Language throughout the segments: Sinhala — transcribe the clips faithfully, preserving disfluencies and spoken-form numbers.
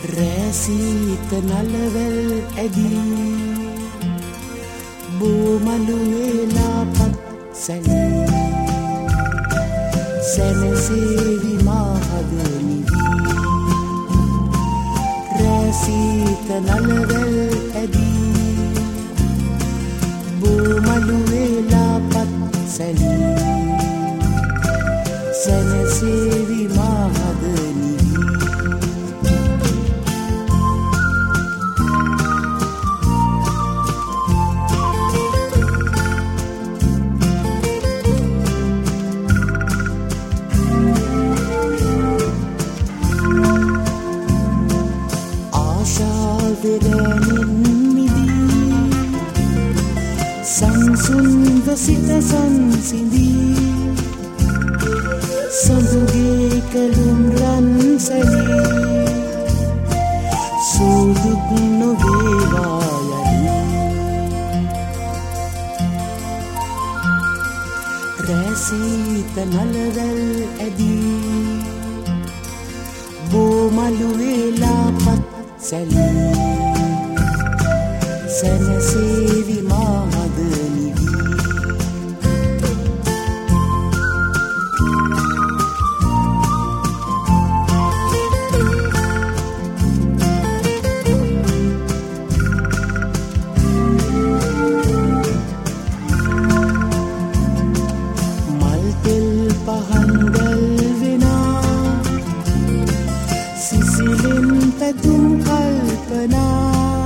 රැසීත නලවැල් ඇදී බෝමලු වේලාපත් සැලී සැනසේවි මාහද නිවී රැසීත නලවැල් ඇදී බෝමලු වේලාපත් සැලී සැනසේවි මාහද නිවී ආශාවෙරැණින් මිදී සංසුන්ව සිත සංසිඳී සඳුගේ කළුම් රන් සැලී සූදුක් නොවේවා යලී රැසීත නලවැල් ඇදී බෝමලු වේලාපත් සැලී සැනසේවි මාහද නිවී මල්තෙල් පහන් දැල්වෙනා සිසිලෙන් පැතුම් කල්පනා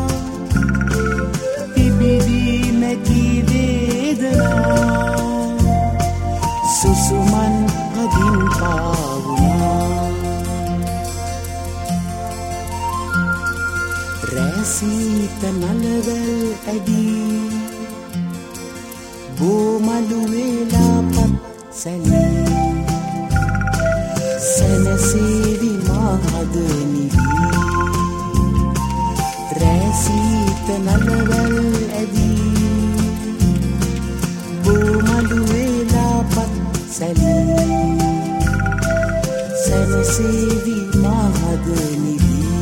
පිබිදී නැති වේදනා සුසුමන් හදින් පාවුනා රැසීත නලවැල් ඇදී බෝමලු වේලාපත් සැලී සැනසේවි මාහද නිවී රැසීත නලවැල් ඇදී බෝමලු වේලාපත් සැලී සැනසේවි මාහද නිවී